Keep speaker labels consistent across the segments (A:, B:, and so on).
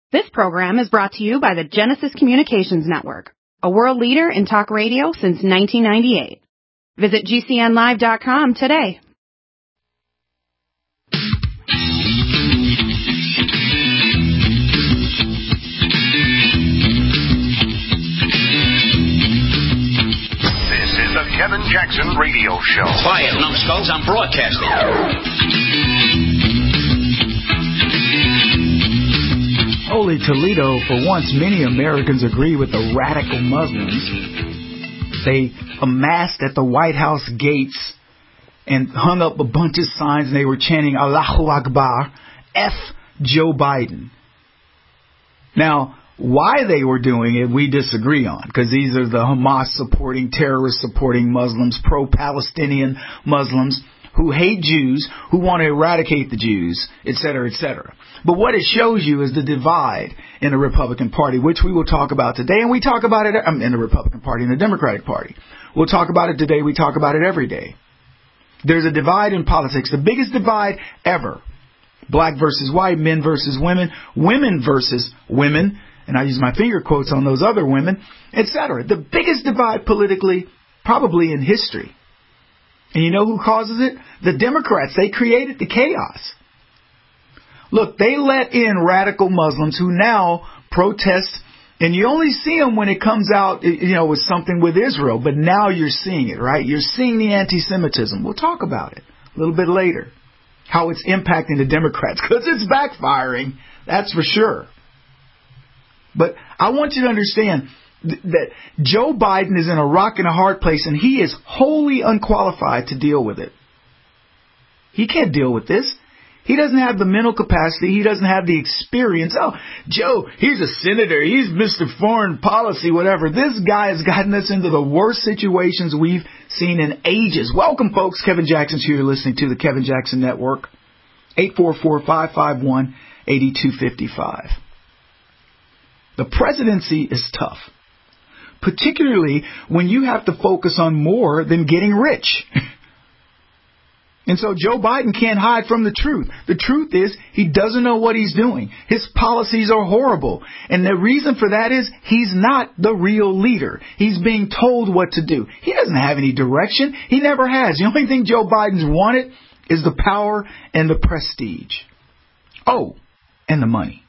A: This program is brought to you by the Genesis Communications Network, a world leader in talk radio since 1998. Visit GCNlive.com today.
B: This is the Kevin Jackson Radio Show.
C: Quiet, numbskulls, I'm broadcasting.
D: Holy Toledo, for once many Americans agree with the radical Muslims. They amassed at the White House gates and hung up a bunch of signs, and they were chanting Allahu Akbar, F Joe Biden. Now, why they were doing it, we disagree on, because these are the Hamas-supporting, terrorist-supporting Muslims, pro-Palestinian Muslims who hate Jews, who want to eradicate the Jews, etc., etc. But what it shows you is the divide in the Republican Party, which we will talk about today, and we talk about it in the Republican Party and the Democratic Party. We'll talk about it today. We talk about it every day. There's a divide in politics, the biggest divide ever. Black versus white, men versus women, women versus women, and I use my finger quotes on those other women, etc. The biggest divide politically, probably in history. And you know who causes it? The Democrats. They created the chaos. Look, they let in radical Muslims who now protest, and you only see them when it comes out, with something with Israel. But now you're seeing it, right? You're seeing the anti-Semitism. We'll talk about it a little bit later, how it's impacting the Democrats, because it's backfiring. That's for sure. But I want you to understand that Joe Biden is in a rock and a hard place, and he is wholly unqualified to deal with it. He can't deal with this. He doesn't have the mental capacity. He doesn't have the experience. Oh, Joe, he's a senator. He's Mr. Foreign Policy, whatever. This guy has gotten us into the worst situations we've seen in ages. Welcome, folks. Kevin Jackson's here. You're listening to the Kevin Jackson Network. 844-551-8255. The presidency is tough, particularly when you have to focus on more than getting rich. And so Joe Biden can't hide from the truth. The truth is he doesn't know what he's doing. His policies are horrible. And the reason for that is he's not the real leader. He's being told what to do. He doesn't have any direction. He never has. The only thing Joe Biden's wanted is the power and the prestige. Oh, and the money.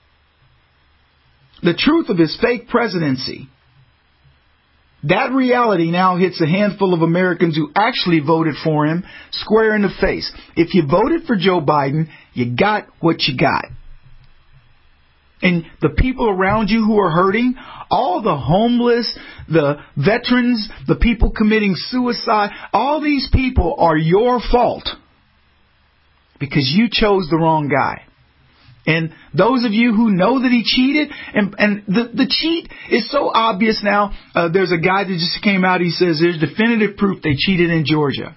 D: The truth of his fake presidency, that reality now hits a handful of Americans who actually voted for him square in the face. If you voted for Joe Biden, you got what you got. And the people around you who are hurting, all the homeless, the veterans, the people committing suicide, all these people are your fault because you chose the wrong guy. And those of you who know that he cheated, and the cheat is so obvious now. There's a guy that just came out. He says there's definitive proof they cheated in Georgia.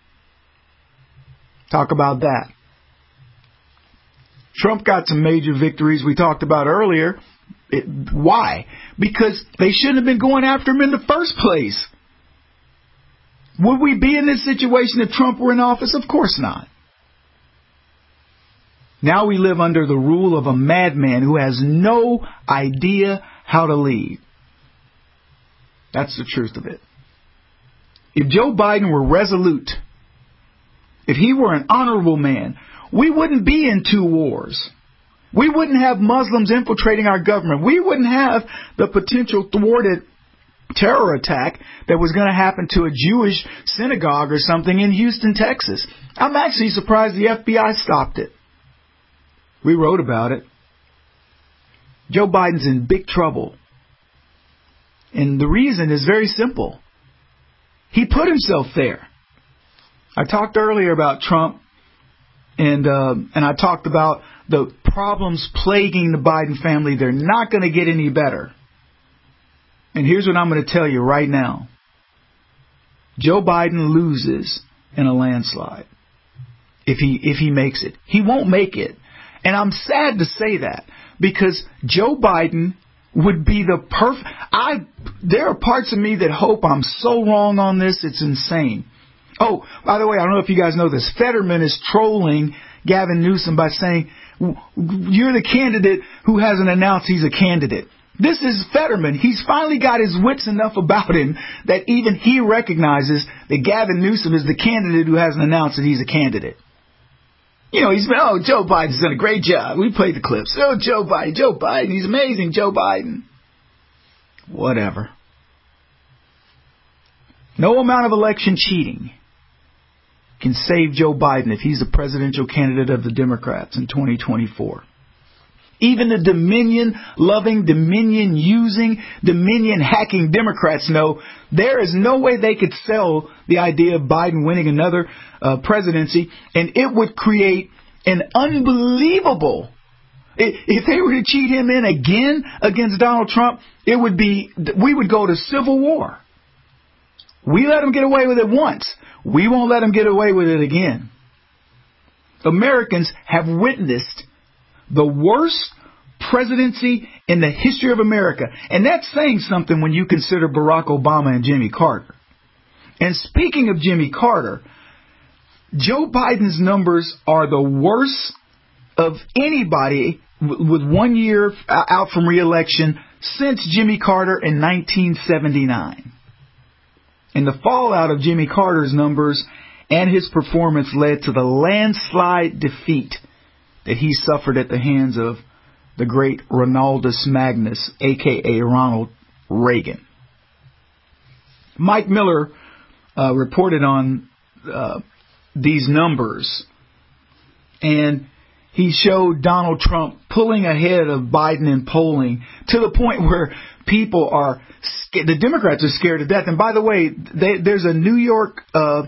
D: Talk about that. Trump got some major victories we talked about earlier. Why? Because they shouldn't have been going after him in the first place. Would we be in this situation if Trump were in office? Of course not. Now we live under the rule of a madman who has no idea how to lead. That's the truth of it. If Joe Biden were resolute, if he were an honorable man, we wouldn't be in two wars. We wouldn't have Muslims infiltrating our government. We wouldn't have the potential thwarted terror attack that was going to happen to a Jewish synagogue or something in Houston, Texas. I'm actually surprised the FBI stopped it. We wrote about it. Joe Biden's in big trouble. And the reason is very simple. He put himself there. I talked earlier about Trump, and I talked about the problems plaguing the Biden family. They're not going to get any better. And here's what I'm going to tell you right now. Joe Biden loses in a landslide if he makes it. He won't make it. And I'm sad to say that because Joe Biden would be the perfect. There are parts of me that hope I'm so wrong on this. It's insane. Oh, by the way, I don't know if you guys know this. Fetterman is trolling Gavin Newsom by saying, You're the candidate who hasn't announced he's a candidate. This is Fetterman. He's finally got his wits enough about him that even he recognizes that Gavin Newsom is the candidate who hasn't announced that he's a candidate. You know, Joe Biden's done a great job. We played the clips. Joe Biden, he's amazing, Joe Biden. Whatever. No amount of election cheating can save Joe Biden if he's the presidential candidate of the Democrats in 2024. Even the Dominion-loving, Dominion-using, Dominion-hacking Democrats know there is no way they could sell the idea of Biden winning another presidency, and it would create an unbelievable... If they were to cheat him in again against Donald Trump, we would go to civil war. We let him get away with it once. We won't let him get away with it again. Americans have witnessed the worst presidency in the history of America. And that's saying something when you consider Barack Obama and Jimmy Carter. And speaking of Jimmy Carter, Joe Biden's numbers are the worst of anybody with 1 year out from re-election since Jimmy Carter in 1979. And the fallout of Jimmy Carter's numbers and his performance led to the landslide defeat that he suffered at the hands of the great Ronaldus Magnus, a.k.a. Ronald Reagan. Mike Miller reported on these numbers, and he showed Donald Trump pulling ahead of Biden in polling to the point where people are scared. The Democrats are scared to death. And by the way, there's a New York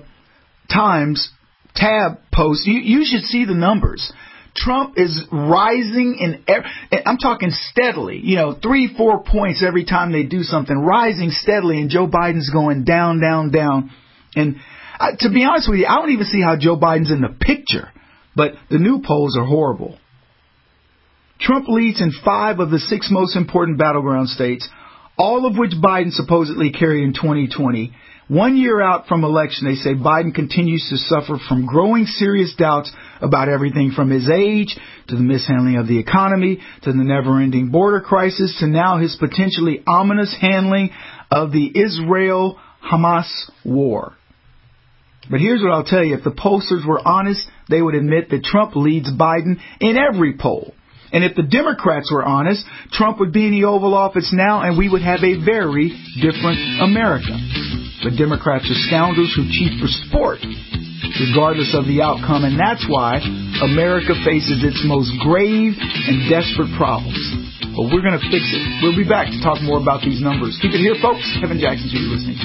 D: Times tab post. You should see the numbers. Trump is rising I'm talking steadily, 3-4 points every time they do something, rising steadily, and Joe Biden's going down, down, down. And to be honest with you, I don't even see how Joe Biden's in the picture, but the new polls are horrible. Trump leads in 5 of the 6 most important battleground states, all of which Biden supposedly carried in 2020. 1 year out from election, they say Biden continues to suffer from growing serious doubts about everything from his age to the mishandling of the economy to the never-ending border crisis to now his potentially ominous handling of the Israel-Hamas war. But here's what I'll tell you. If the pollsters were honest, they would admit that Trump leads Biden in every poll. And if the Democrats were honest, Trump would be in the Oval Office now and we would have a very different America. But Democrats are scoundrels who cheat for sport, regardless of the outcome. And that's why America faces its most grave and desperate problems. But we're going to fix it. We'll be back to talk more about these numbers. Keep it here, folks. Kevin Jackson, who you're listening to.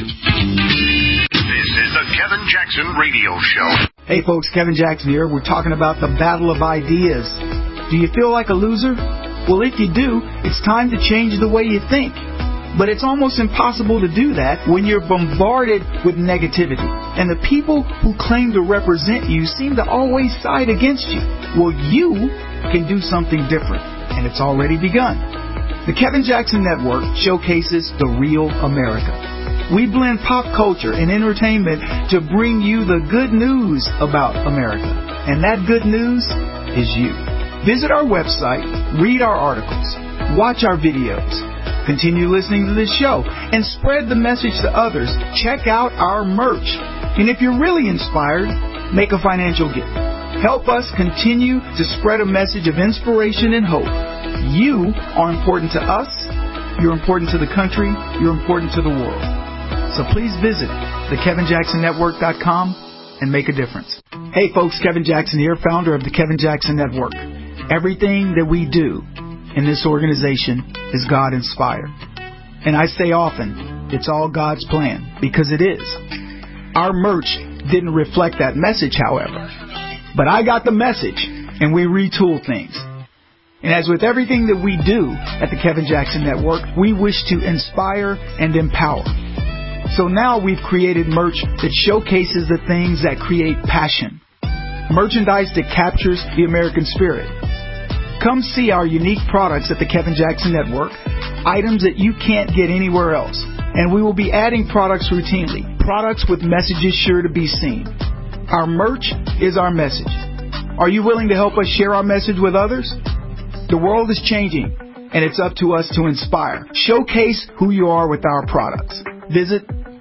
B: This is the Kevin Jackson Radio Show.
D: Hey, folks. Kevin Jackson here. We're talking about the battle of ideas. Do you feel like a loser? Well, if you do, it's time to change the way you think. But it's almost impossible to do that when you're bombarded with negativity. And the people who claim to represent you seem to always side against you. Well, you can do something different. And it's already begun. The Kevin Jackson Network showcases the real America. We blend pop culture and entertainment to bring you the good news about America. And that good news is you. Visit our website, read our articles, watch our videos, continue listening to this show, and spread the message to others. Check out our merch. And if you're really inspired, make a financial gift. Help us continue to spread a message of inspiration and hope. You are important to us. You're important to the country. You're important to the world. So please visit thekevinjacksonnetwork.com and make a difference. Hey folks, Kevin Jackson here, founder of the Kevin Jackson Network. Everything that we do in this organization is God-inspired. And I say often, it's all God's plan, because it is. Our merch didn't reflect that message, however. But I got the message, and we retool things. And as with everything that we do at the Kevin Jackson Network, we wish to inspire and empower. So now we've created merch that showcases the things that create passion. Merchandise that captures the American spirit. Come see our unique products at the Kevin Jackson Network, items that you can't get anywhere else. And we will be adding products routinely, products with messages sure to be seen. Our merch is our message. Are you willing to help us share our message with others? The world is changing, and it's up to us to inspire. Showcase who you are with our products. Visit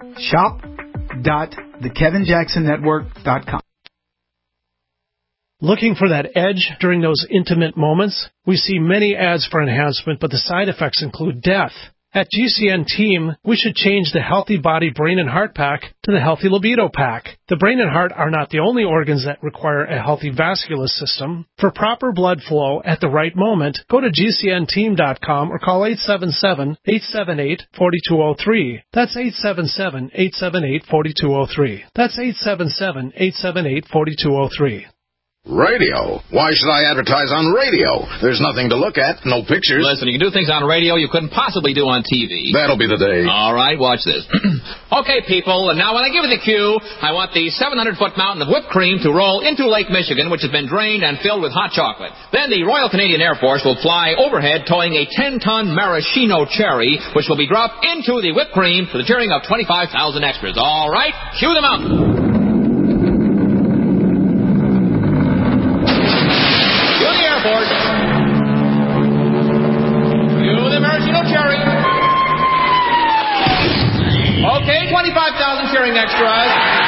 D: shop.thekevinjacksonnetwork.com.
E: Looking for that edge during those intimate moments? We see many ads for enhancement, but the side effects include death. At GCN Team, we should change the Healthy Body Brain and Heart Pack to the Healthy Libido Pack. The brain and heart are not the only organs that require a healthy vascular system. For proper blood flow at the right moment, go to GCNteam.com or call 877-878-4203. That's 877-878-4203. That's 877-878-4203.
B: Radio? Why should I advertise on radio? There's nothing to look at, no pictures.
C: Listen, you can do things on radio you couldn't possibly do on TV.
B: That'll be the day.
C: All right, watch this. Okay, people, and now when I give you the cue, I want the 700-foot mountain of whipped cream to roll into Lake Michigan, which has been drained and filled with hot chocolate. Then the Royal Canadian Air Force will fly overhead towing a 10-ton maraschino cherry, which will be dropped into the whipped cream to the cheering of 25,000 extras. All right, cue the mountain. Cherry. Okay, 25,000 cheering extras.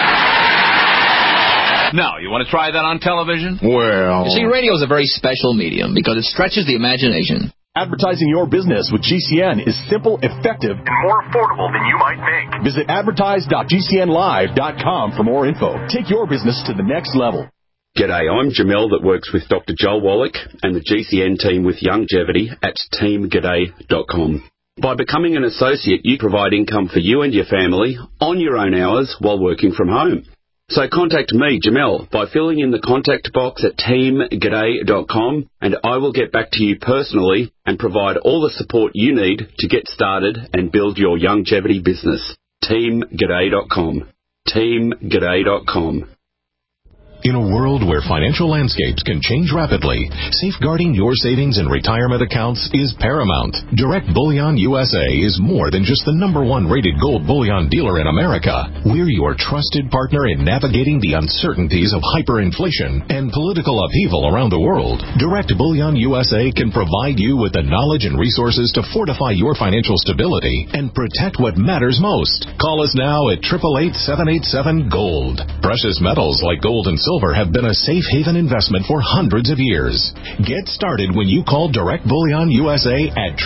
F: Now, you want to try that on television?
B: Well...
C: You see, radio is a very special medium because it stretches the imagination.
G: Advertising your business with GCN is simple, effective,
B: and more affordable than you might think.
G: Visit advertise.gcnlive.com for more info. Take your business to the next level.
H: G'day, I'm Jamel that works with Dr. Joel Wallach and the GCN team with Longevity at teamg'day.com. By becoming an associate, you provide income for you and your family on your own hours while working from home. So contact me, Jamel, by filling in the contact box at teamg'day.com, and I will get back to you personally and provide all the support you need to get started and build your longevity business. teamg'day.com. teamg'day.com.
I: In a world where financial landscapes can change rapidly, safeguarding your savings and retirement accounts is paramount. Direct Bullion USA is more than just the #1 rated gold bullion dealer in America. We're your trusted partner in navigating the uncertainties of hyperinflation and political upheaval around the world. Direct Bullion USA can provide you with the knowledge and resources to fortify your financial stability and protect what matters most. Call us now at 888-787-GOLD. Precious metals like gold and silver have been a safe haven investment for hundreds of years. Get started when you call Direct Bullion USA at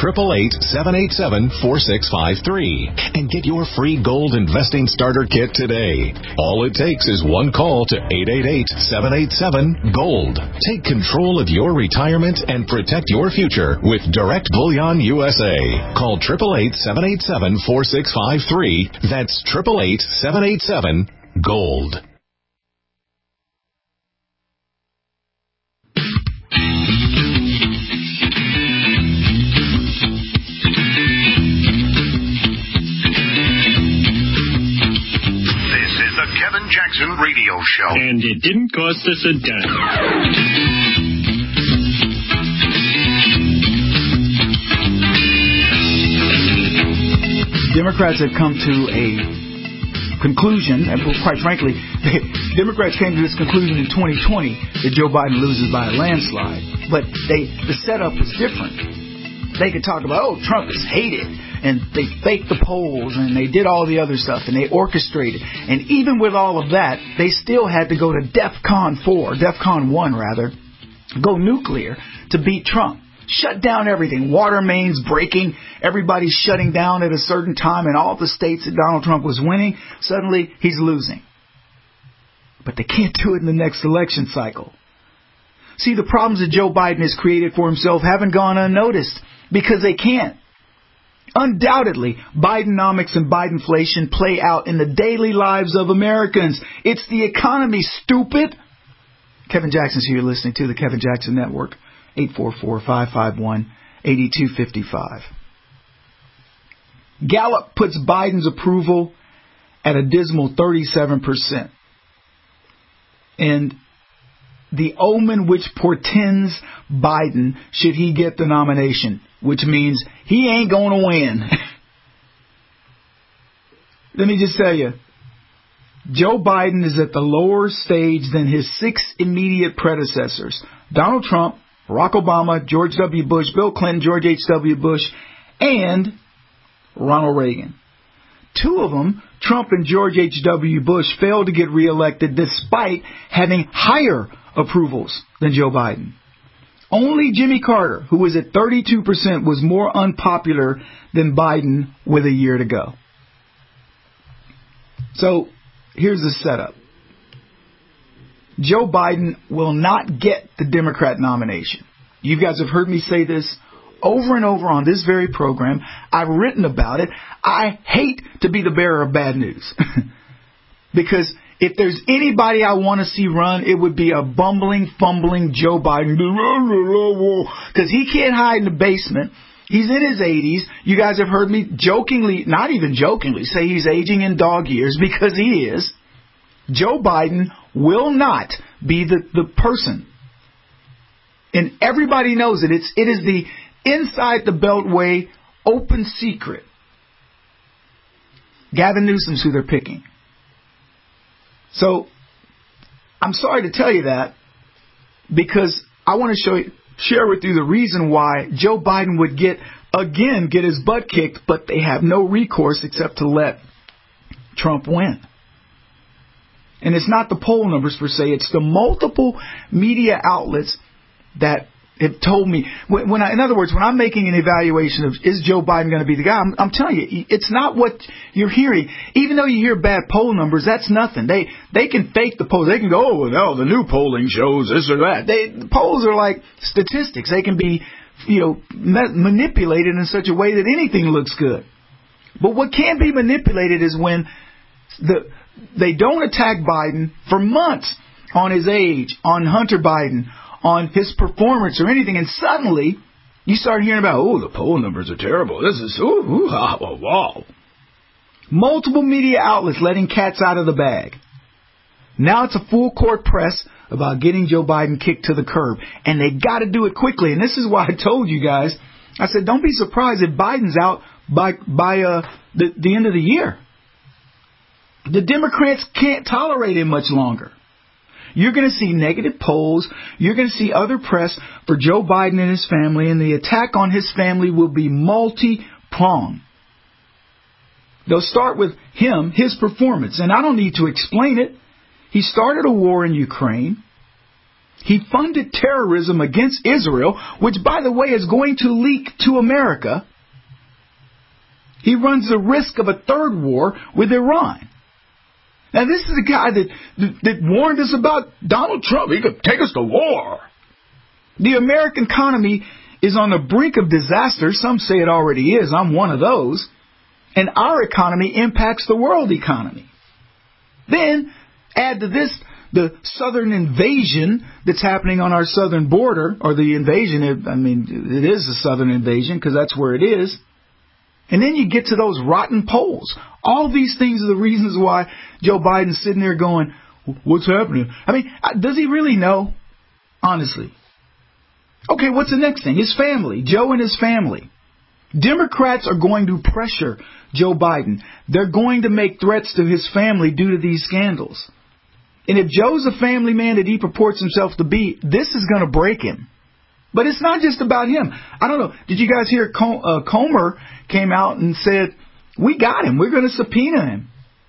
I: 888-787-4653 and get your free gold investing starter kit today. All it takes is one call to 888-787-GOLD. Take control of your retirement and protect your future with Direct Bullion USA. Call 888-787-4653. That's 888-787-GOLD.
B: Kevin Jackson Radio Show.
J: And it didn't cost us a dime.
D: Democrats have come to a conclusion, and quite frankly, Democrats came to this conclusion in 2020 that Joe Biden loses by a landslide. But the setup was different. They could talk about, Trump is hated, and they faked the polls, and they did all the other stuff, and they orchestrated. And even with all of that, they still had to go to DEFCON 1 rather, go nuclear to beat Trump. Shut down everything. Water mains breaking, everybody's shutting down at a certain time, and all the states that Donald Trump was winning, suddenly he's losing. But they can't do it in the next election cycle. See, the problems that Joe Biden has created for himself haven't gone unnoticed, because they can't. Undoubtedly, Bidenomics and Bidenflation play out in the daily lives of Americans. It's the economy, stupid. Kevin Jackson's here. You're listening to the Kevin Jackson Network. 844-551-8255. Gallup puts Biden's approval at a dismal 37%. And the omen which portends Biden should he get the nomination, which means he ain't going to win. Let me just tell you, Joe Biden is at the lower stage than his 6 immediate predecessors: Donald Trump, Barack Obama, George W. Bush, Bill Clinton, George H.W. Bush, and Ronald Reagan. 2 of them, Trump and George H.W. Bush, failed to get reelected despite having higher approvals than Joe Biden. Only Jimmy Carter, who was at 32%, was more unpopular than Biden with a year to go. So, here's the setup. Joe Biden will not get the Democrat nomination. You guys have heard me say this over and over on this very program. I've written about it. I hate to be the bearer of bad news. Because if there's anybody I want to see run, it would be a bumbling, fumbling Joe Biden. Because he can't hide in the basement. He's in his 80s. You guys have heard me jokingly, not even jokingly, say he's aging in dog years, because he is. Joe Biden will not be the person. And everybody knows it. It is the inside the Beltway open secret. Gavin Newsom's who they're picking. So, I'm sorry to tell you that, because I want to share with you the reason why Joe Biden would get his butt kicked, but they have no recourse except to let Trump win. And it's not the poll numbers per se, it's the multiple media outlets that have told me. In other words, when I'm making an evaluation of is Joe Biden going to be the guy, I'm telling you, it's not what you're hearing. Even though you hear bad poll numbers, that's nothing. They can fake the polls. They can go, oh, no, the new polling shows this or that. The polls are like statistics. They can be, manipulated in such a way that anything looks good. But what can be manipulated is when they don't attack Biden for months on his age, on Hunter Biden, on his performance or anything, and suddenly you start hearing about, oh, the poll numbers are terrible. This is, wow. Multiple media outlets letting cats out of the bag. Now it's a full court press about getting Joe Biden kicked to the curb, and they got to do it quickly. And this is why I told you guys, I said, don't be surprised if Biden's out by the end of the year. The Democrats can't tolerate him much longer. You're going to see negative polls. You're going to see other press for Joe Biden and his family, and the attack on his family will be multi-pronged. They'll start with him, his performance, and I don't need to explain it. He started a war in Ukraine. He funded terrorism against Israel, which, by the way, is going to leak to America. He runs the risk of a third war with Iran. Now, this is the guy that warned us about Donald Trump. He could take us to war. The American economy is on the brink of disaster. Some say it already is. I'm one of those. And our economy impacts the world economy. Then, add to this the southern invasion that's happening on our southern border, or the invasion, it is a southern invasion because that's where it is. And then you get to those rotten polls. All these things are the reasons why Joe Biden's sitting there going, what's happening? Does he really know? Honestly. Okay, what's the next thing? His family. Joe and his family. Democrats are going to pressure Joe Biden. They're going to make threats to his family due to these scandals. And if Joe's a family man that he purports himself to be, this is going to break him. But it's not just about him. I don't know. Did you guys hear Comer came out and said, we got him. We're going to subpoena him.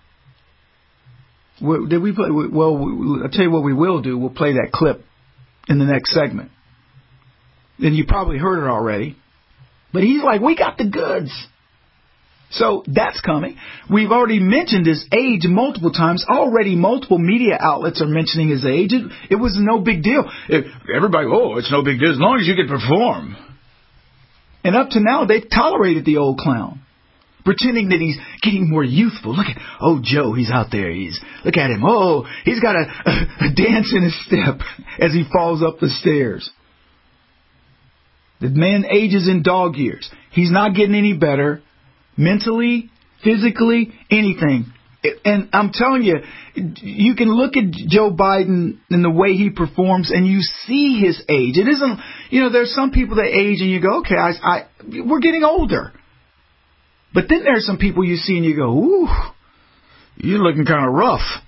D: Did we play? Well, I'll tell you what we will do. We'll play that clip in the next segment. And you probably heard it already. But he's like, we got the goods. So that's coming. We've already mentioned his age multiple times. Already multiple media outlets are mentioning his age. It was no big deal. Everybody, it's no big deal as long as you can perform. And up to now, they've tolerated the old clown, pretending that he's getting more youthful. Look at, Joe, he's out there. Look at him. He's got a dance in his step as he falls up the stairs. The man ages in dog years. He's not getting any better. Mentally, physically, anything. And I'm telling you, you can look at Joe Biden and the way he performs and you see his age. It isn't, there's some people that age and you go, okay, we're getting older. But then there's some people you see and you go, ooh, you're looking kind of rough.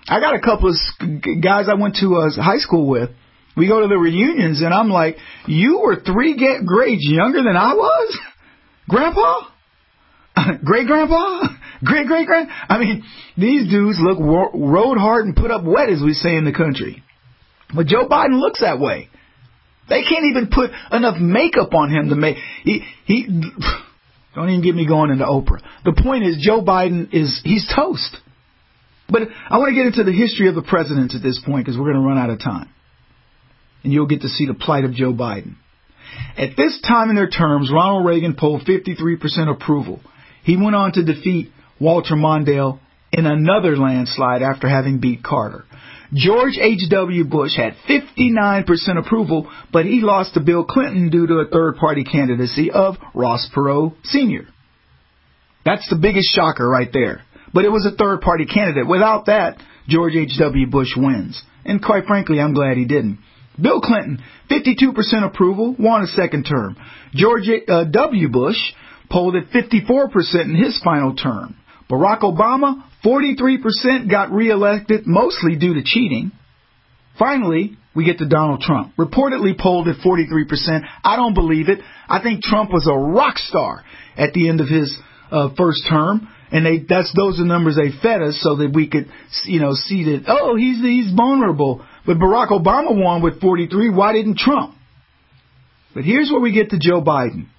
D: I got a couple of guys I went to high school with. We go to the reunions, and I'm like, you were 3 grades younger than I was? Grandpa? Great-grandpa? Great-great-grand? I mean, these dudes look rode hard and put up wet, as we say in the country. But Joe Biden looks that way. They can't even put enough makeup on him to make... He don't even get me going into Oprah. The point is, Joe Biden he's toast. But I want to get into the history of the presidents at this point, because we're going to run out of time. And you'll get to see the plight of Joe Biden. At this time in their terms, Ronald Reagan polled 53% approval. He went on to defeat Walter Mondale in another landslide after having beat Carter. George H.W. Bush had 59% approval, but he lost to Bill Clinton due to a third-party candidacy of Ross Perot Sr. That's the biggest shocker right there. But it was a third-party candidate. Without that, George H.W. Bush wins. And quite frankly, I'm glad he didn't. Bill Clinton, 52% approval, won a second term. George W. Bush polled at 54% in his final term. Barack Obama, 43%, got reelected, mostly due to cheating. Finally, we get to Donald Trump, reportedly polled at 43%. I don't believe it. I think Trump was a rock star at the end of his first term. And those are the numbers they fed us so that we could, see that, he's vulnerable. But Barack Obama won with 43. Why didn't Trump? But here's where we get to Joe Biden.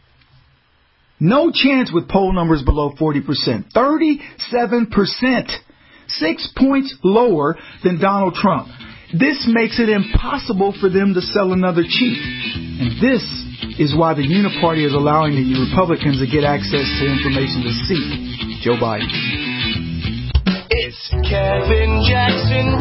D: No chance with poll numbers below 40%. 37%. 6 points lower than Donald Trump. This makes it impossible for them to sell another cheat. And this is why the Uniparty is allowing the Republicans to get access to information to see Joe Biden.
K: It's Kevin Jackson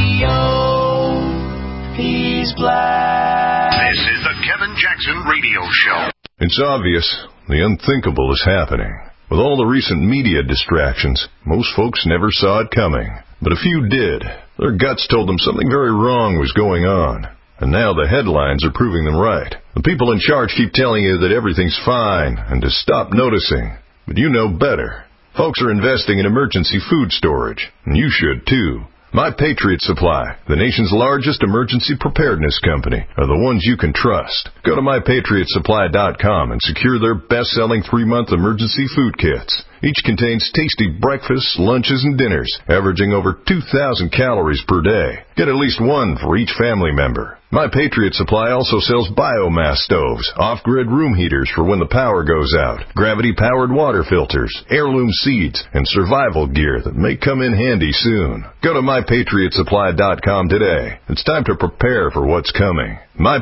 K: Radio. He's black.
L: This is the Kevin Jackson Radio Show.
M: It's obvious. The unthinkable is happening. With all the recent media distractions, most folks never saw it coming. But a few did. Their guts told them something very wrong was going on. And now the headlines are proving them right. The people in charge keep telling you that everything's fine and to stop noticing. But you know better. Folks are investing in emergency food storage, and you should too. My Patriot Supply, the nation's largest emergency preparedness company, are the ones you can trust. Go to MyPatriotSupply.com and secure their best-selling 3-month emergency food kits. Each contains tasty breakfasts, lunches, and dinners, averaging over 2,000 calories per day. Get at least one for each family member. My Patriot Supply also sells biomass stoves, off-grid room heaters for when the power goes out, gravity-powered water filters, heirloom seeds, and survival gear that may come in handy soon. Go to MyPatriotSupply.com today. It's time to prepare for what's coming.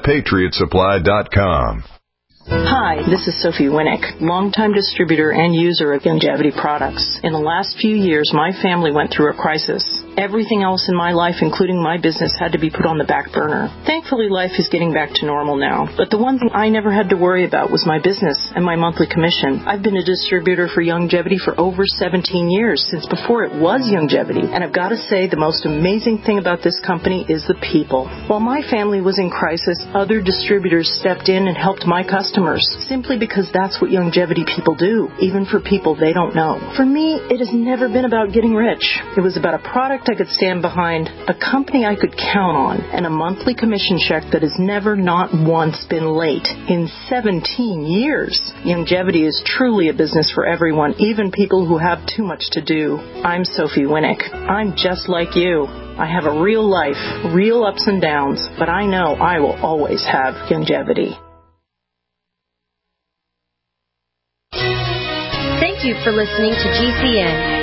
M: MyPatriotSupply.com.
N: Hi, this is Sophie Winnick, longtime distributor and user of Youngevity products. In the last few years, my family went through a crisis. Everything else in my life, including my business, had to be put on the back burner. Thankfully, life is getting back to normal now. But the one thing I never had to worry about was my business and my monthly commission. I've been a distributor for Youngevity for over 17 years, since before it was Youngevity. And I've got to say, the most amazing thing about this company is the people. While my family was in crisis, other distributors stepped in and helped my customers, simply because that's what Youngevity people do, even for people they don't know. For me, it has never been about getting rich. It was about a product I could stand behind, a company I could count on, and a monthly commission check that has never, not once, been late. In 17 years, Youngevity is truly a business for everyone, even people who have too much to do. I'm Sophie Winnick. I'm just like you. I have a real life, real ups and downs, but I know I will always have Youngevity.
O: Thank you for listening to GCN.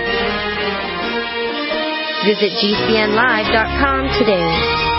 O: Visit GCNlive.com today.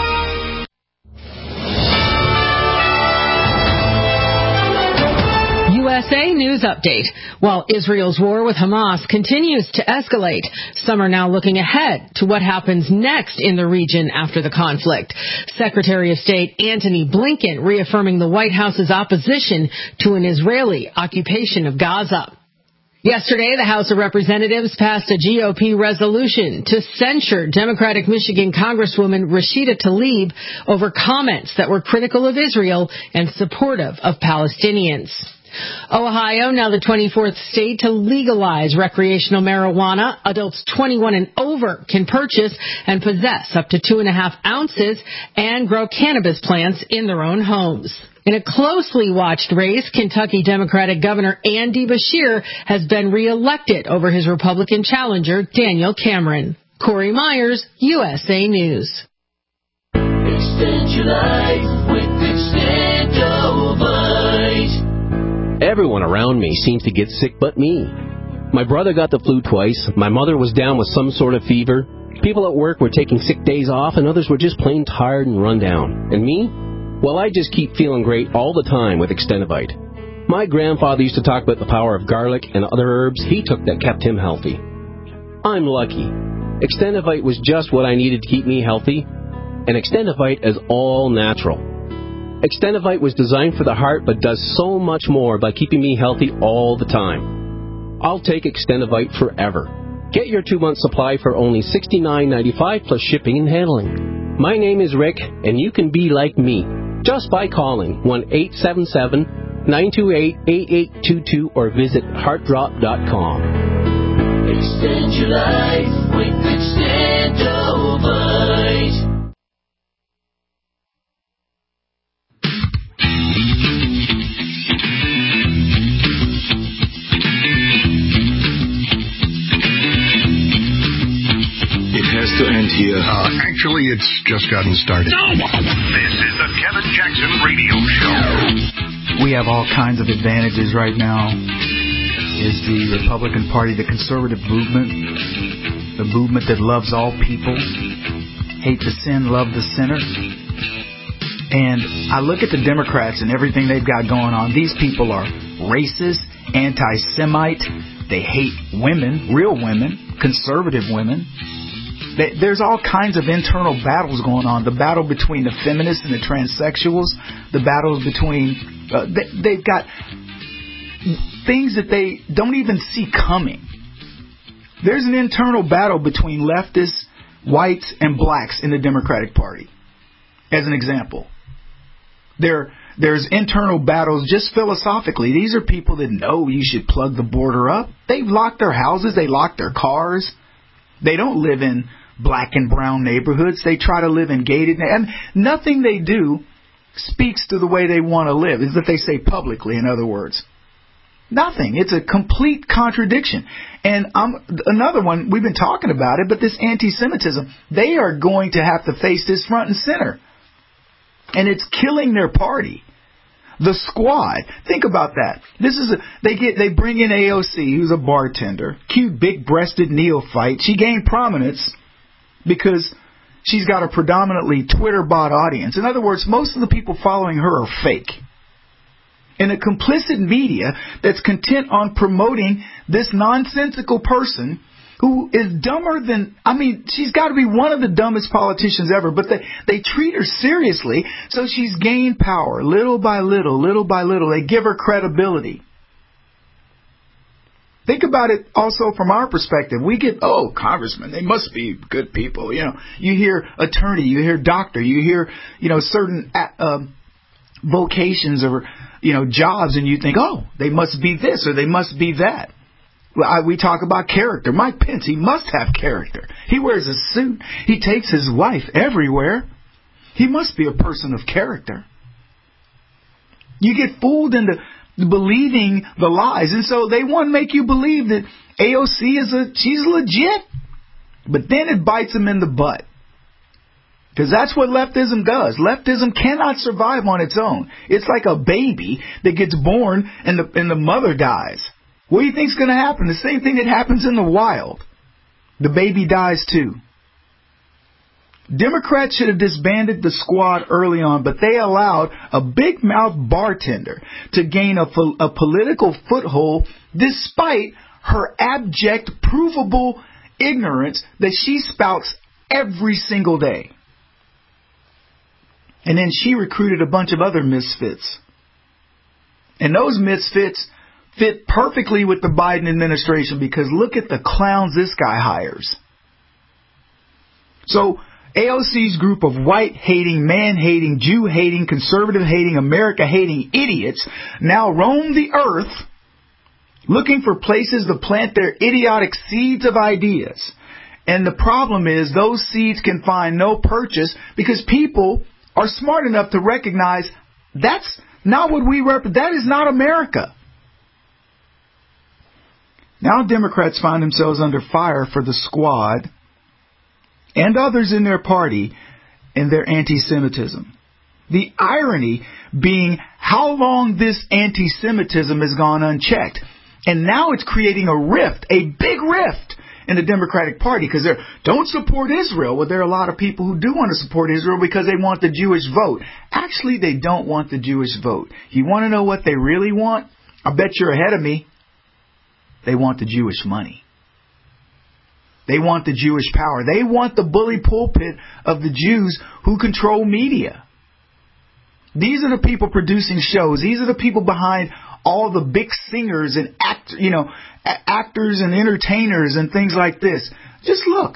P: USA News Update. While Israel's war with Hamas continues to escalate, some are now looking ahead to what happens next in the region after the conflict. Secretary of State Antony Blinken reaffirming the White House's opposition to an Israeli occupation of Gaza. Yesterday, the House of Representatives passed a GOP resolution to censure Democratic Michigan Congresswoman Rashida Tlaib over comments that were critical of Israel and supportive of Palestinians. Ohio, now the 24th state to legalize recreational marijuana. Adults 21 and over can purchase and possess up to 2.5 ounces and grow cannabis plants in their own homes. In a closely watched race, Kentucky Democratic Governor Andy Beshear has been reelected over his Republican challenger, Daniel Cameron. Corey Myers, USA News.
K: Extend your life with Extendovite.
Q: Everyone around me seems to get sick but me. My brother got the flu twice. My mother was down with some sort of fever. People at work were taking sick days off, and others were just plain tired and run down. And me? Well, I just keep feeling great all the time with Extendovite. My grandfather used to talk about the power of garlic and other herbs he took that kept him healthy. I'm lucky. Extendovite was just what I needed to keep me healthy, and Extendovite is all natural. Extendovite was designed for the heart but does so much more by keeping me healthy all the time. I'll take Extendovite forever. Get your 2-month supply for only $69.95 plus shipping and handling. My name is Rick, and you can be like me just by calling 1-877-928-8822 or visit heartdrop.com.
K: Extend your life with Extendovite.
M: Has to end here. Actually, it's just gotten started.
L: No! This is the Kevin Jackson Radio Show.
D: We have all kinds of advantages right now. Is the Republican Party, the conservative movement, the movement that loves all people, hate the sin, love the sinner. And I look at the Democrats and everything they've got going on. These people are racist, anti-Semite. They hate women, real women, conservative women. There's all kinds of internal battles going on. The battle between the feminists and the transsexuals. The battles between... they've got things that they don't even see coming. There's an internal battle between leftists, whites, and blacks in the Democratic Party. As an example. There's internal battles just philosophically. These are people that know you should plug the border up. They've locked their houses. They locked their cars. They don't live in black and brown neighborhoods. They try to live in gated. And nothing they do speaks to the way they want to live. Is that they say publicly, in other words. Nothing. It's a complete contradiction. And another one, we've been talking about it, but this anti-Semitism, they are going to have to face this front and center. And it's killing their party. The Squad. Think about that. They bring in AOC, who's a bartender, cute, big-breasted neophyte. She gained prominence because she's got a predominantly Twitter bot audience. In other words, most of the people following her are fake. And a complicit media that's content on promoting this nonsensical person who is dumber than, she's got to be one of the dumbest politicians ever, but they treat her seriously, so she's gained power little by little, little by little. They give her credibility. Think about it also from our perspective. We get, congressmen, they must be good people. You hear attorney, you hear doctor, you hear, certain vocations or, jobs, and you think, they must be this or they must be that. We talk about character. Mike Pence, he must have character. He wears a suit. He takes his wife everywhere. He must be a person of character. You get fooled into believing the lies. And so they want to make you believe that AOC she's legit. But then it bites them in the butt. Because that's what leftism does. Leftism cannot survive on its own. It's like a baby that gets born and the mother dies. What do you think is going to happen? The same thing that happens in the wild. The baby dies too. Democrats should have disbanded the Squad early on, but they allowed a big-mouth bartender to gain a political foothold despite her abject, provable ignorance that she spouts every single day. And then she recruited a bunch of other misfits. And those misfits fit perfectly with the Biden administration because look at the clowns this guy hires. So AOC's group of white-hating, man-hating, Jew-hating, conservative-hating, America-hating idiots now roam the earth looking for places to plant their idiotic seeds of ideas. And the problem is those seeds can find no purchase because people are smart enough to recognize that's not what we represent. That is not America. Now Democrats find themselves under fire for the Squad and others in their party and their anti-Semitism. The irony being how long this anti-Semitism has gone unchecked. And now it's creating a rift, a big rift in the Democratic Party because they don't support Israel. Well, there are a lot of people who do want to support Israel because they want the Jewish vote. Actually, they don't want the Jewish vote. You want to know what they really want? I bet you're ahead of me. They want the Jewish money. They want the Jewish power. They want the bully pulpit of the Jews who control media. These are the people producing shows. These are the people behind all the big singers and actors and entertainers and things like this. Just look.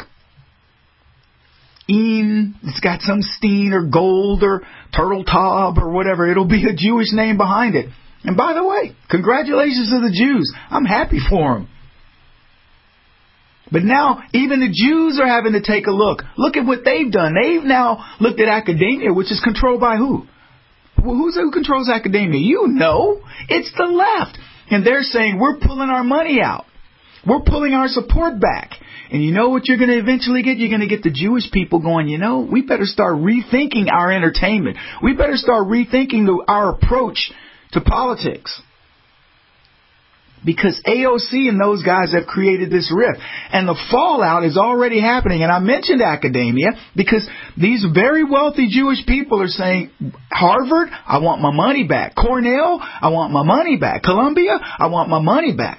D: It's got some Steen or Gold or Turteltaub or whatever. It'll be a Jewish name behind it. And by the way, congratulations to the Jews. I'm happy for them. But now even the Jews are having to take a look. Look at what they've done. They've now looked at academia, which is controlled by who? Who controls academia? You know, it's the left. And they're saying we're pulling our money out. We're pulling our support back. And you know what you're going to eventually get? You're going to get the Jewish people going, we better start rethinking our entertainment. We better start rethinking our approach to politics. Because AOC and those guys have created this rift. And the fallout is already happening. And I mentioned academia because these very wealthy Jewish people are saying, Harvard, I want my money back. Cornell, I want my money back. Columbia, I want my money back.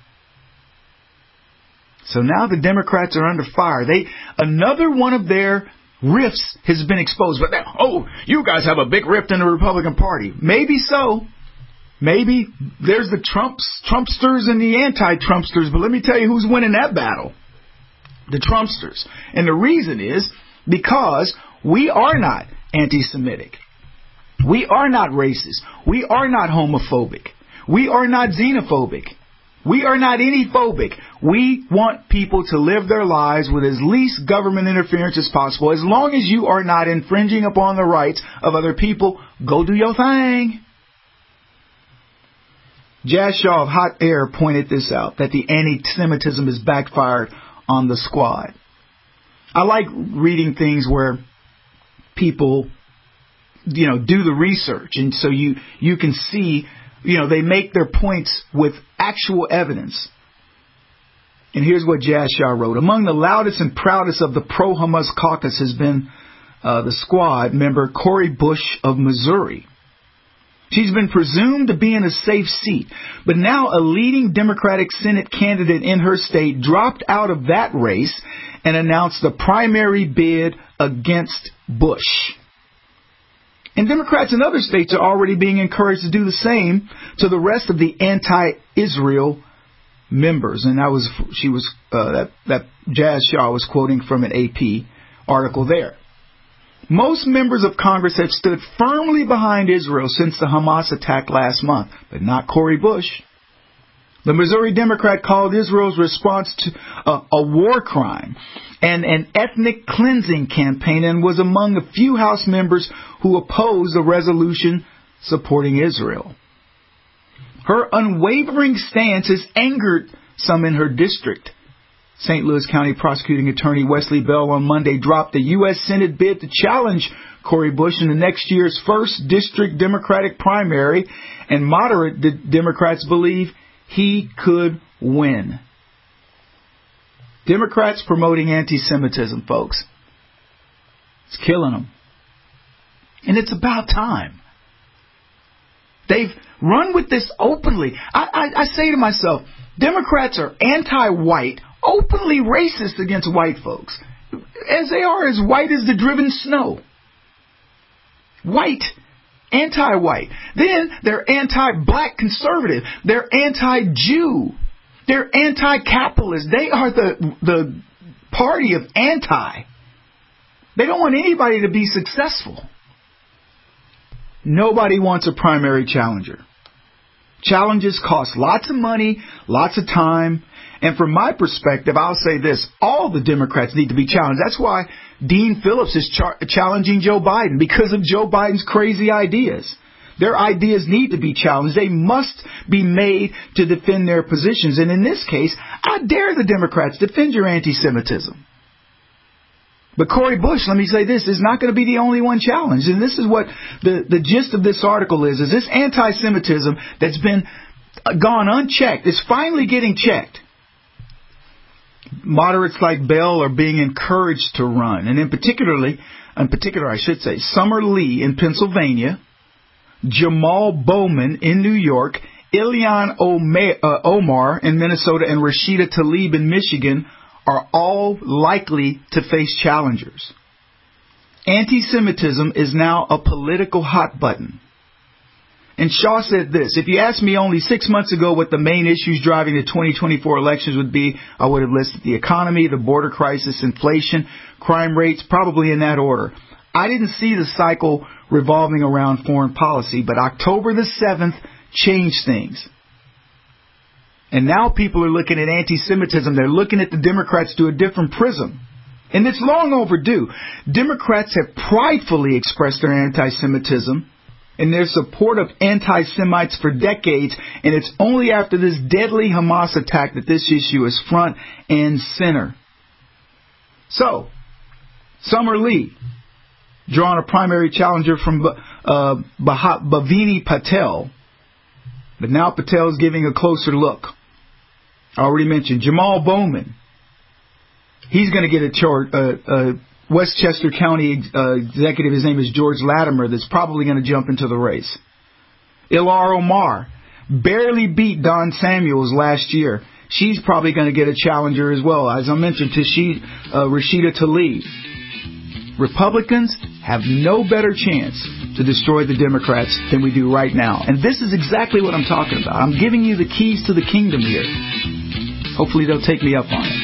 D: So now the Democrats are under fire. Another one of their rifts has been exposed. But you guys have a big rift in the Republican Party. Maybe so. Maybe there's the Trumpsters and the anti-Trumpsters, but let me tell you who's winning that battle. The Trumpsters. And the reason is because we are not anti-Semitic. We are not racist. We are not homophobic. We are not xenophobic. We are not any phobic. We want people to live their lives with as least government interference as possible. As long as you are not infringing upon the rights of other people, go do your thing. Jazz Shaw of Hot Air pointed this out, that the anti-Semitism has backfired on the Squad. I like reading things where people, do the research. And so you can see, they make their points with actual evidence. And here's what Jazz Shaw wrote. Among the loudest and proudest of the pro-Hamas caucus has been the Squad member Cori Bush of Missouri. She's been presumed to be in a safe seat, but now a leading Democratic Senate candidate in her state dropped out of that race and announced a primary bid against Bush. And Democrats in other states are already being encouraged to do the same to the rest of the anti-Israel members. And that Jazz Shaw was quoting from an AP article there. Most members of Congress have stood firmly behind Israel since the Hamas attack last month, but not Cori Bush. The Missouri Democrat called Israel's response to a war crime and an ethnic cleansing campaign and was among the few House members who opposed the resolution supporting Israel. Her unwavering stance has angered some in her district. St. Louis County Prosecuting Attorney Wesley Bell on Monday dropped a U.S. Senate bid to challenge Cori Bush in the next year's 1st District Democratic primary, and moderate Democrats believe he could win. Democrats promoting anti-Semitism, folks. It's killing them. And it's about time. They've run with this openly. I say to myself, Democrats are anti-white, openly racist against white folks, as they are as white as the driven snow. White, anti-white. Then they're anti-black conservative. They're anti-Jew. They're anti-capitalist. They are the party of anti. They don't want anybody to be successful. Nobody wants a primary challenger. Challenges cost lots of money, lots of time. And from my perspective, I'll say this. All the Democrats need to be challenged. That's why Dean Phillips is challenging Joe Biden, because of Joe Biden's crazy ideas. Their ideas need to be challenged. They must be made to defend their positions. And in this case, I dare the Democrats defend your anti-Semitism. But Cori Bush, let me say this, is not going to be the only one challenged. And this is what the gist of this article is this anti-Semitism that's been gone unchecked is finally getting checked. Moderates like Bell are being encouraged to run. And in particular, Summer Lee in Pennsylvania, Jamal Bowman in New York, Ilhan Omar in Minnesota, and Rashida Tlaib in Michigan are all likely to face challengers. Anti-Semitism is now a political hot button. And Shaw said this, if you asked me only 6 months ago what the main issues driving the 2024 elections would be, I would have listed the economy, the border crisis, inflation, crime rates, probably in that order. I didn't see the cycle revolving around foreign policy, but October the 7th changed things. And now people are looking at anti-Semitism. They're looking at the Democrats through a different prism. And it's long overdue. Democrats have pridefully expressed their anti-Semitism and their support of anti-Semites for decades, and it's only after this deadly Hamas attack that this issue is front and center. So, Summer Lee, drawing a primary challenger from Bhavini Patel, but now Patel is giving a closer look. I already mentioned Jamal Bowman. He's going to get a Westchester County executive. His name is George Latimer. That's probably going to jump into the race. Ilhan Omar barely beat Don Samuels last year. She's probably going to get a challenger as well. As I mentioned, Rashida Tlaib. Republicans have no better chance to destroy the Democrats than we do right now. And this is exactly what I'm talking about. I'm giving you the keys to the kingdom here. Hopefully they'll take me up on it.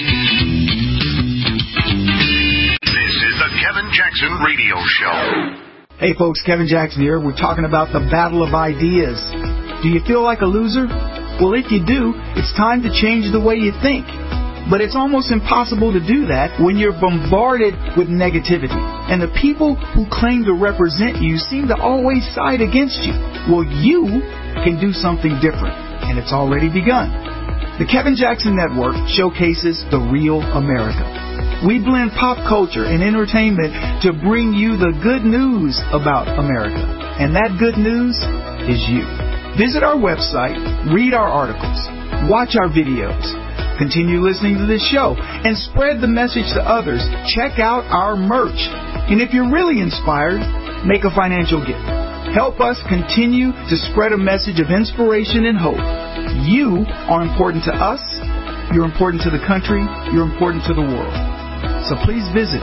L: This is the Kevin Jackson Radio Show.
D: Hey folks, Kevin Jackson here. We're talking about the battle of ideas. Do you feel like a loser? Well, if you do, it's time to change the way you think. But it's almost impossible to do that when you're bombarded with negativity. And the people who claim to represent you seem to always side against you. Well, you can do something different. And it's already begun. The Kevin Jackson Network showcases the real America. We blend pop culture and entertainment to bring you the good news about America. And that good news is you. Visit our website, read our articles, watch our videos, continue listening to this show, and spread the message to others. Check out our merch. And if you're really inspired, make a financial gift. Help us continue to spread a message of inspiration and hope. You are important to us. You're important to the country. You're important to the world. So please visit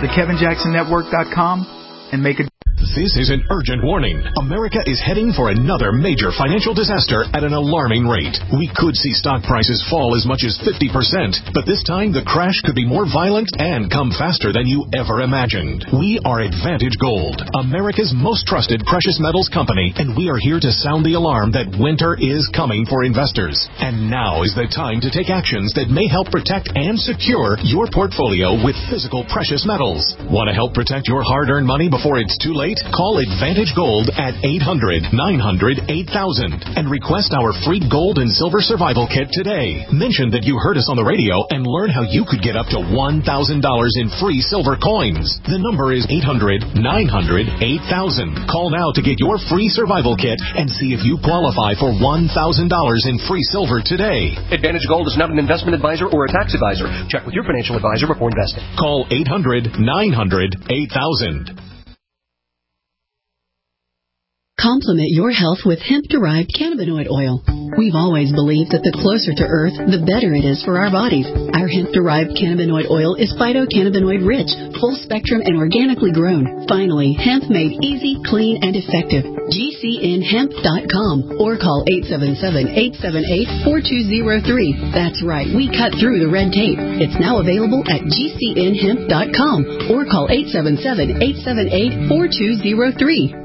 D: thekevinjacksonnetwork.com and make a
I: This is an urgent warning. America is heading for another major financial disaster at an alarming rate. We could see stock prices fall as much as 50%, but this time the crash could be more violent and come faster than you ever imagined. We are Advantage Gold, America's most trusted precious metals company, and we are here to sound the alarm that winter is coming for investors. And now is the time to take actions that may help protect and secure your portfolio with physical precious metals. Want to help protect your hard-earned money before it's too late? Call Advantage Gold at 800-900-8000 and request our free gold and silver survival kit today. Mention that you heard us on the radio and learn how you could get up to $1,000 in free silver coins. The number is 800-900-8000. Call now to get your free survival kit and see if you qualify for $1,000 in free silver today.
R: Advantage Gold is not an investment advisor or a tax advisor. Check with your financial advisor before investing.
I: Call 800-900-8000.
S: Complement your health with hemp-derived cannabinoid oil. We've always believed that the closer to Earth, the better it is for our bodies. Our hemp-derived cannabinoid oil is phytocannabinoid-rich, full-spectrum, and organically grown. Finally, hemp made easy, clean, and effective. GCNhemp.com or call 877-878-4203. That's right, we cut through the red tape. It's now available at GCNhemp.com or call 877-878-4203.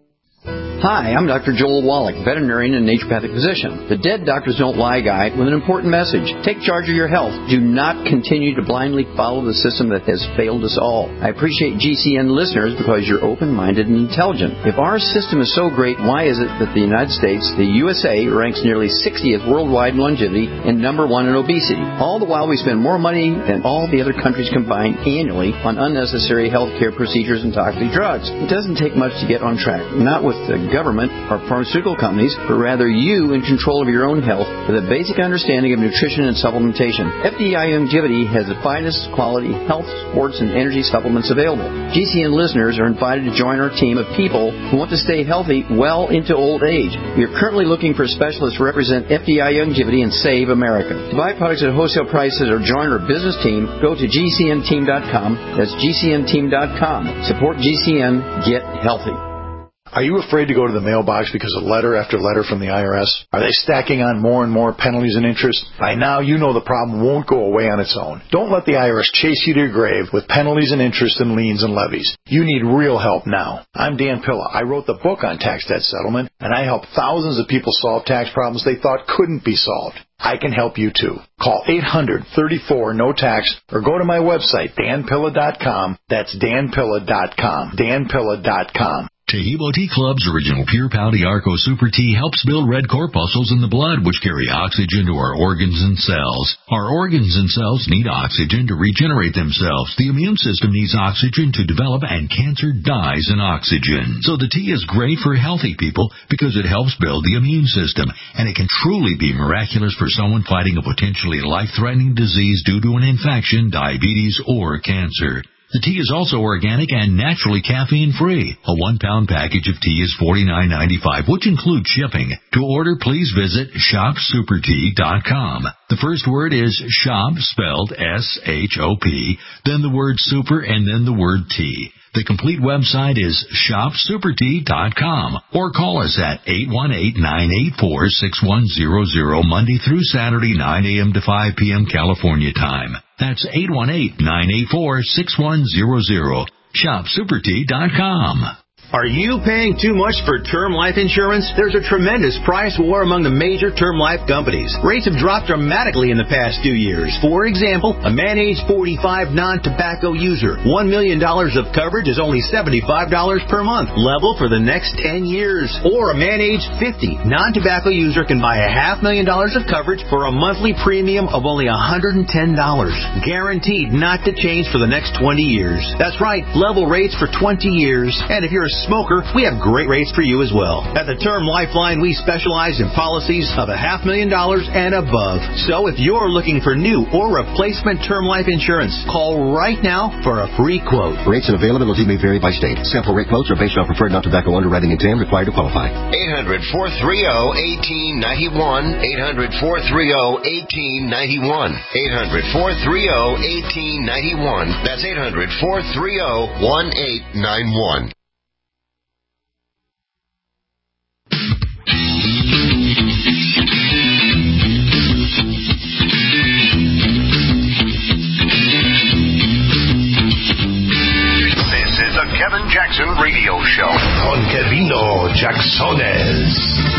T: Hi, I'm Dr. Joel Wallach, veterinarian and naturopathic physician. The Dead Doctors Don't Lie guy with an important message. Take charge of your health. Do not continue to blindly follow the system that has failed us all. I appreciate GCN listeners because you're open-minded and intelligent. If our system is so great, why is it that the United States, the USA, ranks nearly 60th worldwide in longevity and number 1 in obesity? All the while we spend more money than all the other countries combined annually on unnecessary healthcare procedures and toxic drugs. It doesn't take much to get on track. Not with the government or pharmaceutical companies, but rather you in control of your own health with a basic understanding of nutrition and supplementation. FDI Longevity has the finest quality health, sports, and energy supplements available. GCN listeners are invited to join our team of people who want to stay healthy well into old age. We are currently looking for specialists to represent FDI Longevity and Save America. To buy products at wholesale prices or join our business team, go to GCNteam.com. That's GCNteam.com. Support GCN. Get healthy.
U: Are you afraid to go to the mailbox because of letter after letter from the IRS? Are they stacking on more and more penalties and interest? By now, you know the problem won't go away on its own. Don't let the IRS chase you to your grave with penalties and interest and liens and levies. You need real help now. I'm Dan Pilla. I wrote the book on tax debt settlement, and I help thousands of people solve tax problems they thought couldn't be solved. I can help you too. Call 800-34-NO-TAX or go to my website, danpilla.com. That's danpilla.com. danpilla.com.
V: Tahibo Tea Club's original Pure Pouty Arco Super Tea helps build red corpuscles in the blood, which carry oxygen to our organs and cells. Our organs and cells need oxygen to regenerate themselves. The immune system needs oxygen to develop, and cancer dies in oxygen. So the tea is great for healthy people because it helps build the immune system, and it can truly be miraculous for someone fighting a potentially life-threatening disease due to an infection, diabetes, or cancer. The tea is also organic and naturally caffeine-free. A 1-pound package of tea is $49.95, which includes shipping. To order, please visit shopsupertea.com. The first word is shop, spelled S-H-O-P, then the word super, and then the word tea. The complete website is shopsupertea.com, or call us at 818-984-6100 Monday through Saturday, 9 a.m. to 5 p.m. California time. That's 818-984-6100. shopsupertea.com.
W: Are you paying too much for term life insurance? There's a tremendous price war among the major term life companies. Rates have dropped dramatically in the past 2 years. For example, a man age 45 non-tobacco user, $1 million of coverage is only $75 per month, level for the next 10 years. Or a man age 50 non-tobacco user can buy $500,000 of coverage for a monthly premium of only $110, guaranteed not to change for the next 20 years. That's right, level rates for 20 years. And if you're a smoker, we have great rates for you as well. At the Term Lifeline, we specialize in policies of $500,000 and above. So if you're looking for new or replacement term life insurance, call right now for a free quote.
X: Rates and availability may vary by state. Sample rate quotes are based on preferred non-tobacco underwriting exam required to qualify.
B: 800-430-1891. 800-430-1891. 800-430-1891. That's 800-430-1891.
L: Kevin Jackson Radio Show. Con Kevino Jacksones.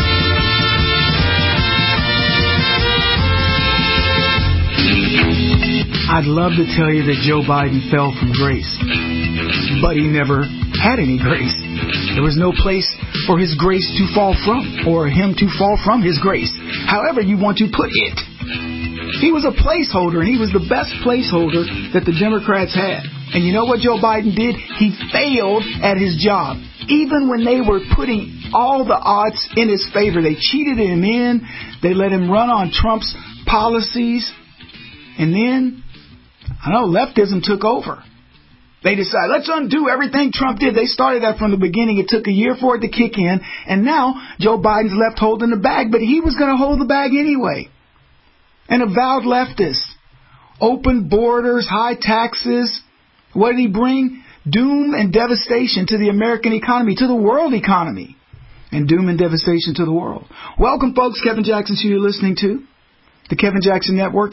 D: I'd love to tell you that Joe Biden fell from grace, but he never had any grace. There was no place for his grace to fall from, or him to fall from his grace, however you want to put it. He was a placeholder, and he was the best placeholder that the Democrats had. And you know what Joe Biden did? He failed at his job. Even when they were putting all the odds in his favor, they cheated him in. They let him run on Trump's policies. And then, leftism took over. They decide, let's undo everything Trump did. They started that from the beginning. It took a year for it to kick in. And now Joe Biden's left holding the bag. But he was going to hold the bag anyway. An avowed leftist. Open borders, high taxes. What did he bring? Doom and devastation to the American economy, to the world economy. And doom and devastation to the world. Welcome, folks. Kevin Jackson, who you're listening to. The Kevin Jackson Network,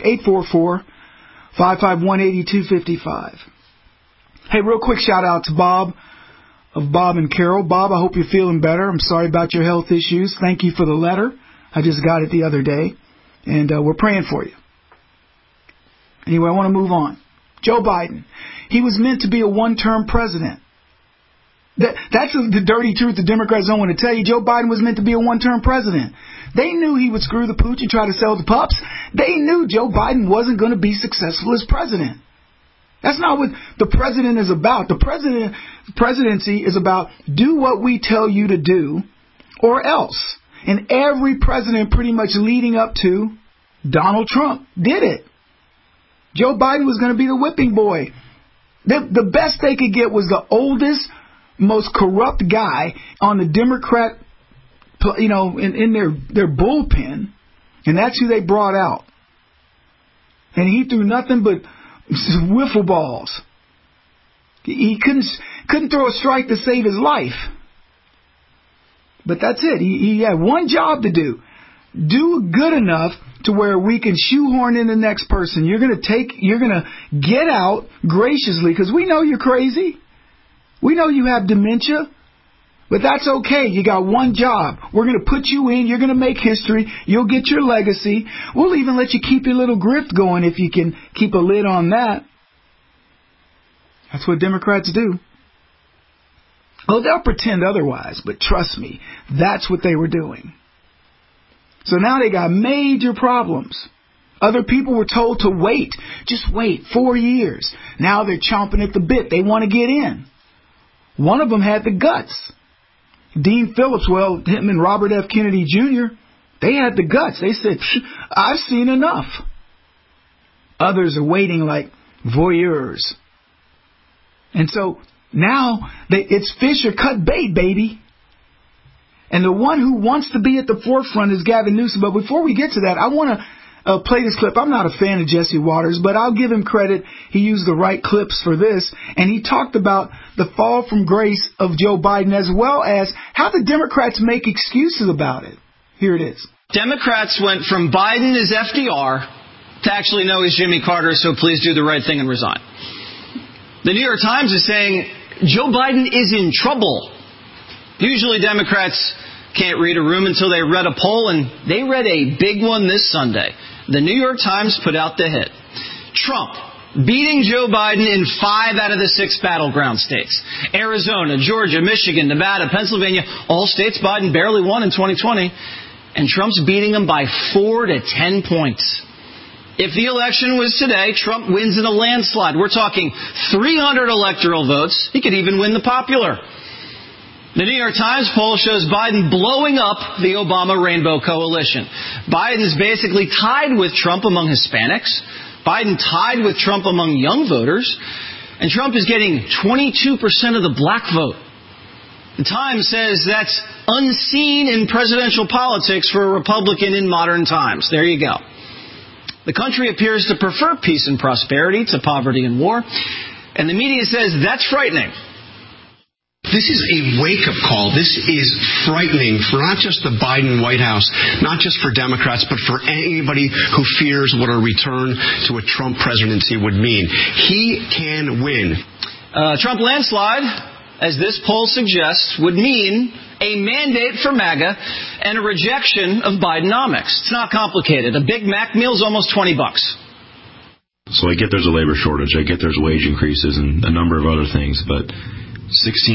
D: 844-551-8255. Hey, real quick shout out to Bob of Bob and Carol. Bob, I hope you're feeling better. I'm sorry about your health issues. Thank you for the letter. I just got it the other day. And we're praying for you. Anyway, I want to move on. Joe Biden. He was meant to be a one-term president. That's the dirty truth the Democrats don't want to tell you. Joe Biden was meant to be a one-term president. They knew he would screw the pooch and try to sell the pups. They knew Joe Biden wasn't going to be successful as president. That's not what the president is about. The presidency is about do what we tell you to do or else. And every president pretty much leading up to Donald Trump did it. Joe Biden was going to be the whipping boy. The best they could get was the oldest, most corrupt guy on the Democrat, in their bullpen, and that's who they brought out. And he threw nothing but wiffle balls. He couldn't throw a strike to save his life. But that's it. He had one job to do. Do good enough to where we can shoehorn in the next person. You're going to get out graciously because we know you're crazy. We know you have dementia. But that's okay. You got one job. We're going to put you in. You're going to make history. You'll get your legacy. We'll even let you keep your little grift going if you can keep a lid on that. That's what Democrats do. Oh, they'll pretend otherwise, but trust me, that's what they were doing. So now they got major problems. Other people were told to wait. Just wait 4 years. Now they're chomping at the bit. They want to get in. One of them had the guts. Dean Phillips, him and Robert F. Kennedy Jr., they had the guts. They said, I've seen enough. Others are waiting like voyeurs. And so now it's fish or cut bait, baby. And the one who wants to be at the forefront is Gavin Newsom. But before we get to that, I want to play this clip. I'm not a fan of Jesse Waters, but I'll give him credit. He used the right clips for this. And he talked about the fall from grace of Joe Biden as well as how the Democrats make excuses about it. Here it is.
A: Democrats went from Biden is FDR to actually no, he's Jimmy Carter, so please do the right thing and resign. The New York Times is saying Joe Biden is in trouble. Usually Democrats can't read a room until they read a poll, and they read a big one this Sunday. The New York Times put out the hit. Trump beating Joe Biden in 5 out of the 6 battleground states. Arizona, Georgia, Michigan, Nevada, Pennsylvania, all states Biden barely won in 2020. And Trump's beating him by 4 to 10 points. If the election was today, Trump wins in a landslide. We're talking 300 electoral votes. He could even win the popular. The New York Times poll shows Biden blowing up the Obama Rainbow Coalition. Biden's basically tied with Trump among Hispanics. Biden tied with Trump among young voters. And Trump is getting 22% of the black vote. The Times says that's unseen in presidential politics for a Republican in modern times. There you go. The country appears to prefer peace and prosperity to poverty and war. And the media says that's frightening.
C: This is a wake-up call. This is frightening for not just the Biden White House, not just for Democrats, but for anybody who fears what a return to a Trump presidency would mean. He can win.
A: Trump landslide, as this poll suggests, would mean a mandate for MAGA and a rejection of Bidenomics. It's not complicated. A Big Mac meal is almost $20.
E: So I get there's a labor shortage. I get there's wage increases and a number of other things, but $16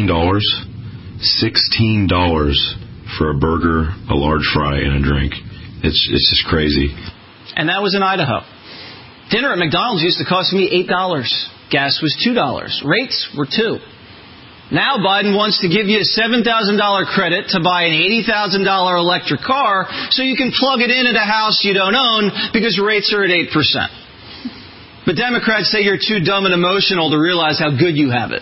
E: for a burger, a large fry, and a drink. It's just crazy.
A: And that was in Idaho. Dinner at McDonald's used to cost me $8. Gas was $2. Rates were $2. Now Biden wants to give you a $7,000 credit to buy an $80,000 electric car so you can plug it in at a house you don't own because rates are at 8%. But Democrats say you're too dumb and emotional to realize how good you have it.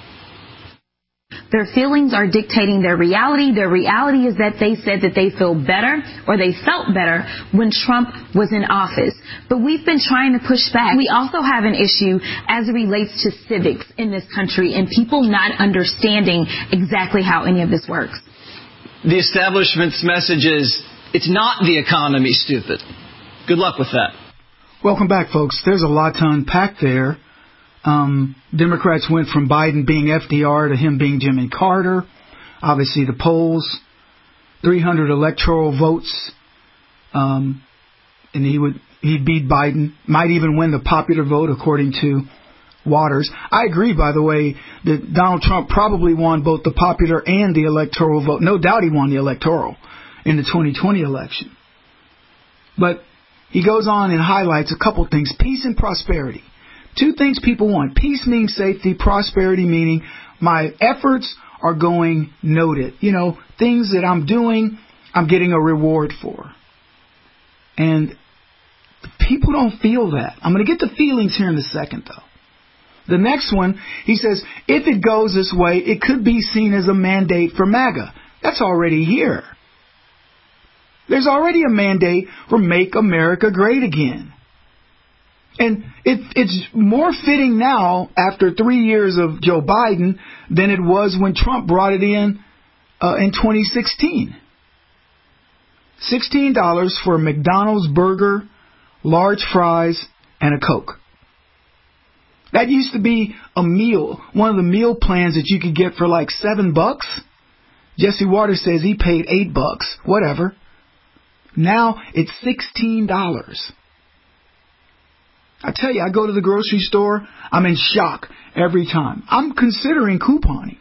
F: Their feelings are dictating their reality. Their reality is that they said that they feel better or they felt better when Trump was in office. But we've been trying to push back. We also have an issue as it relates to civics in this country and people not understanding exactly how any of this works.
A: The establishment's message is, it's not the economy, stupid. Good luck with that.
D: Welcome back, folks. There's a lot to unpack there. Democrats went from Biden being FDR to him being Jimmy Carter. Obviously, the polls, 300 electoral votes, and he'd beat Biden. Might even win the popular vote, according to Waters. I agree, by the way, that Donald Trump probably won both the popular and the electoral vote. No doubt he won the electoral in the 2020 election. But he goes on and highlights a couple things: peace and prosperity. Two things people want. Peace means safety. Prosperity meaning my efforts are going noted. You know, things that I'm doing, I'm getting a reward for. And people don't feel that. I'm going to get to feelings here in a second, though. The next one, he says, if it goes this way, it could be seen as a mandate for MAGA. That's already here. There's already a mandate for Make America Great Again. And it's more fitting now, after 3 years of Joe Biden, than it was when Trump brought it in 2016. $16 for a McDonald's burger, large fries, and a Coke. That used to be a meal, one of the meal plans that you could get for like $7. Jesse Waters says he paid $8, whatever. Now it's $16. I tell you, I go to the grocery store, I'm in shock every time. I'm considering couponing.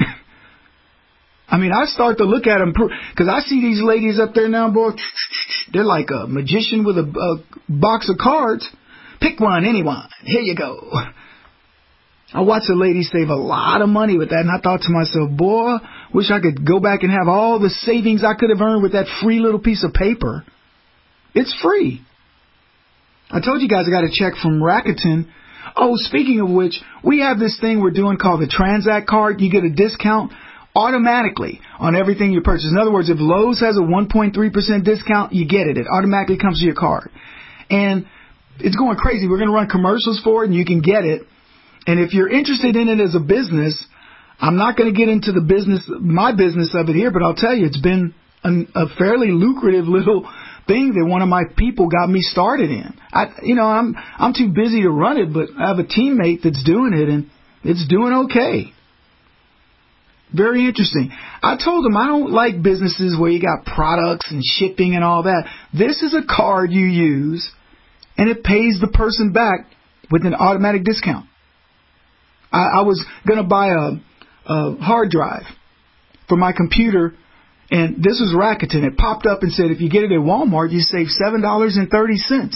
D: I mean, I start to look at them, because I see these ladies up there now, boy, they're like a magician with a box of cards. Pick one, anyone. Here you go. I watched a lady save a lot of money with that, and I thought to myself, boy, wish I could go back and have all the savings I could have earned with that free little piece of paper. It's free. I told you guys I got a check from Rakuten. Oh, speaking of which, we have this thing we're doing called the Transact card. You get a discount automatically on everything you purchase. In other words, if Lowe's has a 1.3% discount, you get it. It automatically comes to your card. And it's going crazy. We're going to run commercials for it, and you can get it. And if you're interested in it as a business, I'm not going to get into my business of it here, but I'll tell you, it's been a fairly lucrative little thing that one of my people got me started in. I'm too busy to run it, but I have a teammate that's doing it, and it's doing okay. Very interesting. I told him I don't like businesses where you got products and shipping and all that. This is a card you use, and it pays the person back with an automatic discount. I was going to buy a hard drive for my computer, and this was Rakuten. It popped up and said, if you get it at Walmart, you save $7.30.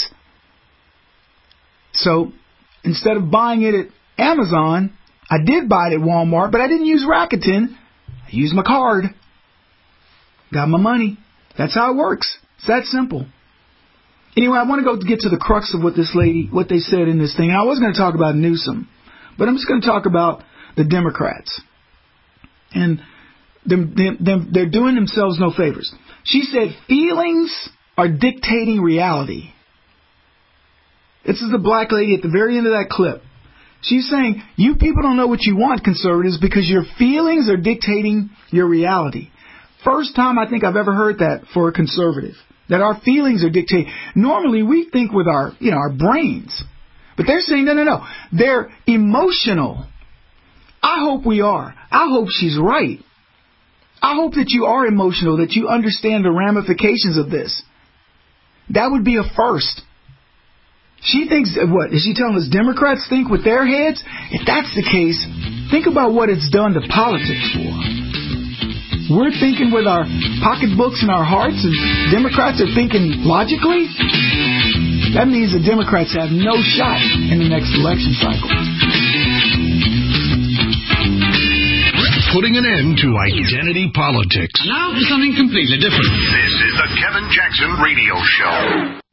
D: So instead of buying it at Amazon, I did buy it at Walmart, but I didn't use Rakuten. I used my card. Got my money. That's how it works. It's that simple. Anyway, I want to go get to the crux of what they said in this thing. I was going to talk about Newsom, but I'm just going to talk about the Democrats. And they're doing themselves no favors. She said, feelings are dictating reality. This is the black lady at the very end of that clip. She's saying, you people don't know what you want, conservatives, because your feelings are dictating your reality. First time I think I've ever heard that for a conservative, that our feelings are dictating. Normally we think with our brains. But they're saying, no. They're emotional. I hope we are. I hope she's right. I hope that you are emotional, that you understand the ramifications of this. That would be a first. She thinks, what? Is she telling us Democrats think with their heads? If that's the case, think about what it's done to politics for. We're thinking with our pocketbooks and our hearts, and Democrats are thinking logically? That means the Democrats have no shot in the next election cycle.
L: Putting an end to identity politics.
G: Now for something completely different.
L: This is the Kevin Jackson Radio Show.